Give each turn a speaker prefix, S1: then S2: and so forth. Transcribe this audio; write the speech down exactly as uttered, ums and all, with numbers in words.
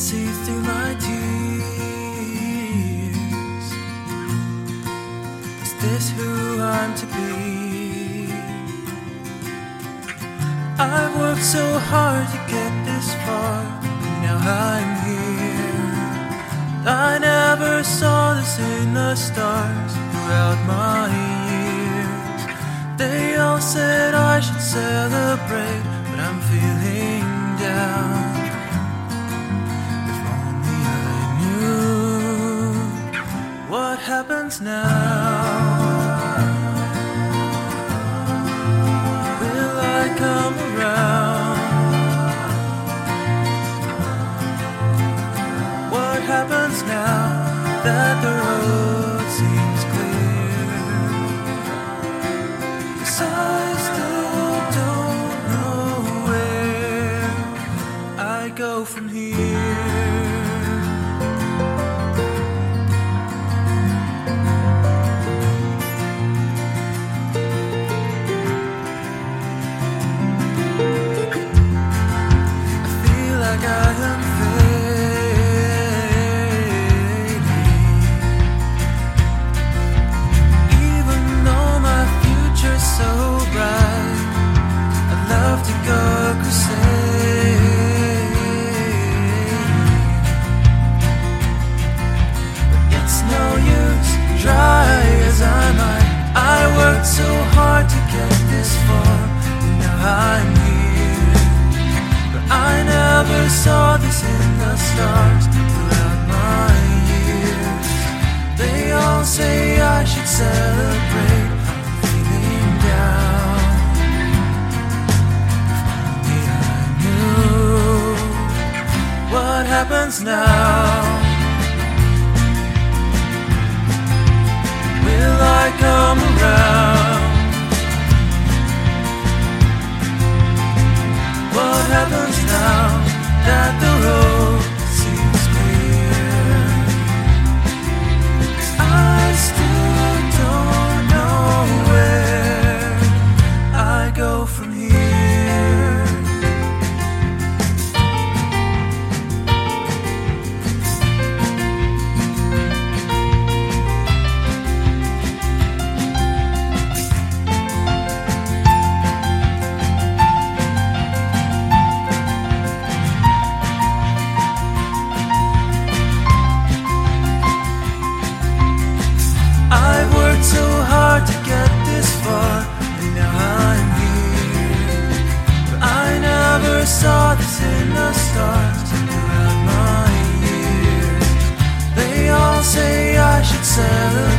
S1: see through my tears. Is this who I'm to be? I've worked so hard to get this far, and now I'm here. I never saw this in the stars throughout my years. They all said I should celebrate, but I'm feeling down. If only I knew what happens now. Will I come around? What happens now that the road seems clear? 'Cause I still don't know where I go from here. I feel like I am fading, even though my future's so bright. I'd love to go crusade, but it's no use, try as I might. I worked so hard to get this far, and now I'm here. But I never saw this in the stars throughout my years. They all say I should celebrate, I'm feeling down. If only I knew what happens now. Will I come around? What happens now that the road seems clear? I still don't know where I go from here. I've worked so hard to get this far, and now I'm here. But I never saw this in the stars throughout my years. They all say I should celebrate,